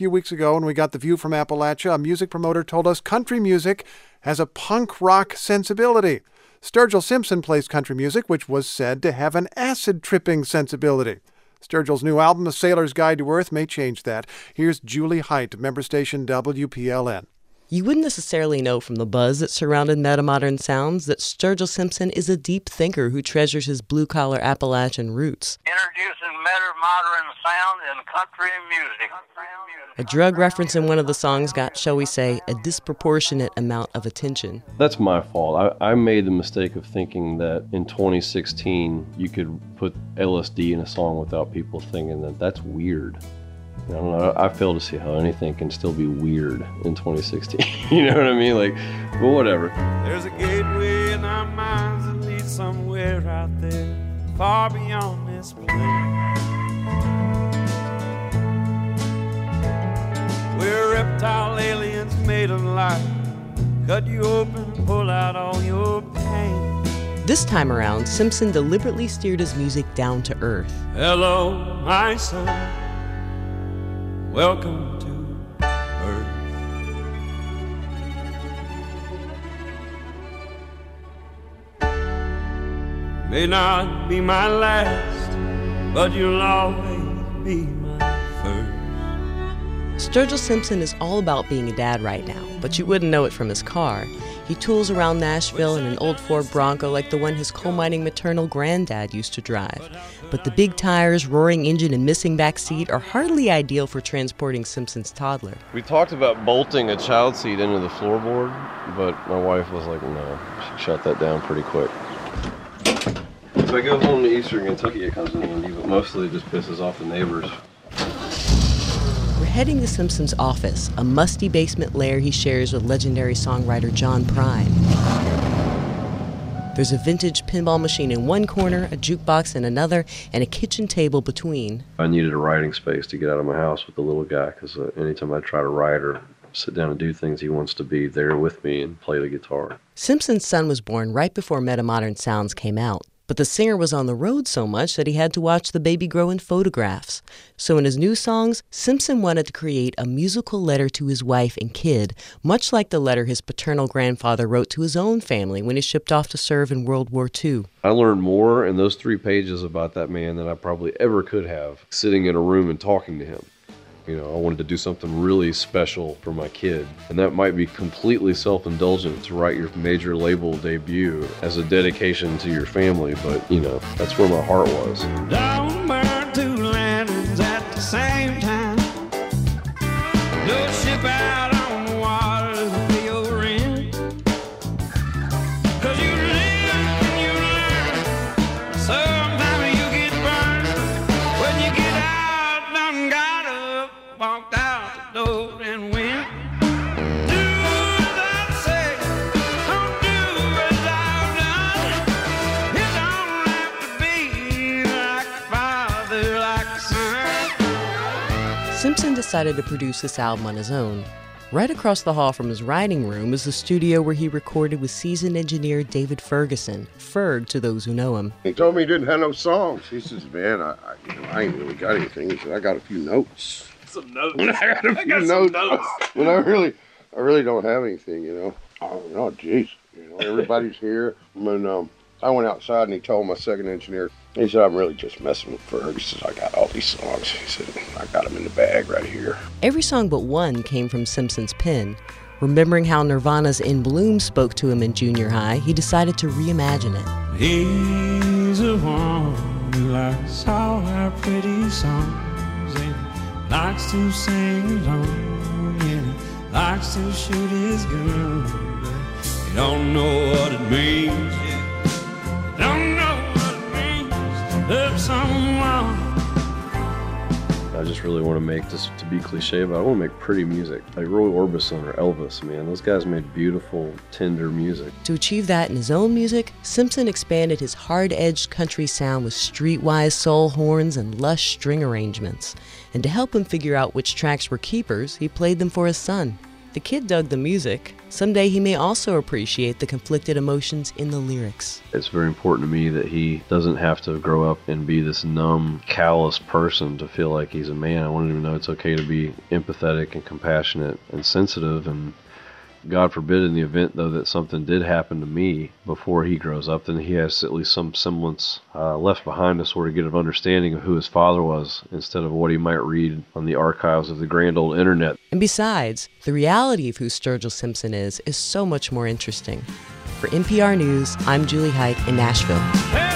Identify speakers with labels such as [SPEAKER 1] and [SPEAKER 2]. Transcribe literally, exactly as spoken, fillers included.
[SPEAKER 1] few weeks ago when we got The View from Appalachia, a music promoter told us country music has a punk rock sensibility. Sturgill Simpson plays country music, which was said to have an acid-tripping sensibility. Sturgill's new album, A Sailor's Guide to Earth, may change that. Here's Julie Height, member station W P L N.
[SPEAKER 2] You wouldn't necessarily know from the buzz that surrounded Metamodern Sounds that Sturgill Simpson is a deep thinker who treasures his blue-collar Appalachian roots.
[SPEAKER 3] Introducing Metamodern Sound in country music.
[SPEAKER 2] A drug reference in one of the songs got, shall we say, a disproportionate amount of attention.
[SPEAKER 4] That's my fault. I, I made the mistake of thinking that in twenty sixteen you could put L S D in a song without people thinking that that's weird. I don't know. I fail to see how anything can still be weird in twenty sixteen. You know what I mean? Like, but whatever.
[SPEAKER 5] There's a gateway in our minds that leads somewhere out there, far beyond this place. We're reptile aliens made of light. Cut you open, pull out all your pain.
[SPEAKER 2] This time around, Simpson deliberately steered his music down to earth.
[SPEAKER 5] Hello, my son. Welcome to Earth. May not be my last, but you'll always be my first.
[SPEAKER 2] Sturgill Simpson is all about being a dad right now, but you wouldn't know it from his car. He tools around Nashville in an old Ford Bronco like the one his coal mining maternal granddad used to drive. But the big tires, roaring engine, and missing back seat are hardly ideal for transporting Simpson's toddler.
[SPEAKER 4] We talked about bolting a child seat into the floorboard, but my wife was like, no, she shut that down pretty quick. If I go home to Eastern Kentucky, it comes in handy, but mostly it just pisses off the neighbors.
[SPEAKER 2] We're heading to Simpson's office, a musty basement lair he shares with legendary songwriter John Prine. There's a vintage pinball machine in one corner, a jukebox in another, and a kitchen table between.
[SPEAKER 4] I needed a writing space to get out of my house with the little guy, because uh, anytime I try to write or sit down and do things, he wants to be there with me and play the guitar.
[SPEAKER 2] Simpson's son was born right before Metamodern Sounds came out. But the singer was on the road so much that he had to watch the baby grow in photographs. So in his new songs, Simpson wanted to create a musical letter to his wife and kid, much like the letter his paternal grandfather wrote to his own family when he shipped off to serve in World War Two.
[SPEAKER 4] I learned more in those three pages about that man than I probably ever could have sitting in a room and talking to him. You know, I wanted to do something really special for my kid. And that might be completely self-indulgent to write your major label debut as a dedication to your family, but, you know, that's where my heart was.
[SPEAKER 5] Don't burn two lanterns at the same time. Don't ship out on the water to pay your rent. Cause you live and you learn. Sometimes you get burned. When you get out, done got up, walked out the door and went. Do as I say, don't do as I've done. It don't have to be like father, like son.
[SPEAKER 2] Simpson decided to produce this album on his own. Right across the hall from his writing room is the studio where he recorded with seasoned engineer David Ferguson, Ferg to those who know him.
[SPEAKER 6] He told me he didn't have no songs. He says, man, I, I, you know, I ain't really got anything. He said, I got a few notes.
[SPEAKER 5] Some notes.
[SPEAKER 6] I got a few
[SPEAKER 5] I got
[SPEAKER 6] notes.
[SPEAKER 5] some notes.
[SPEAKER 6] But I really, I really don't have anything, you know. Oh, no, jeez. You know, everybody's here. When um, I went outside and he told my second engineer, he said, I'm really just messing with Ferg. He says, I got all these songs. He said, I got them in the bag right here.
[SPEAKER 2] Every song but one came from Simpson's pen. Remembering how Nirvana's In Bloom spoke to him in junior high, he decided to reimagine it.
[SPEAKER 5] He's a one who likes all our pretty songs and likes to sing along and he likes to shoot his gun, but he don't know what it means. He don't know what it means to love someone.
[SPEAKER 4] I just really want to make, just to be cliche, but I want to make pretty music. Like Roy Orbison or Elvis, man. Those guys made beautiful, tender music.
[SPEAKER 2] To achieve that in his own music, Simpson expanded his hard-edged country sound with streetwise soul horns and lush string arrangements. And to help him figure out which tracks were keepers, he played them for his son. The kid dug the music. Someday he may also appreciate the conflicted emotions in the lyrics.
[SPEAKER 4] It's very important to me that he doesn't have to grow up and be this numb, callous person to feel like he's a man. I want him to know it's okay to be empathetic and compassionate and sensitive. And God forbid, in the event, though, that something did happen to me before he grows up, then he has at least some semblance uh, left behind to sort of get an understanding of who his father was instead of what he might read on the archives of the grand old internet.
[SPEAKER 2] And besides, the reality of who Sturgill Simpson is is so much more interesting. For N P R News, I'm Julie Height in Nashville.
[SPEAKER 5] Hey!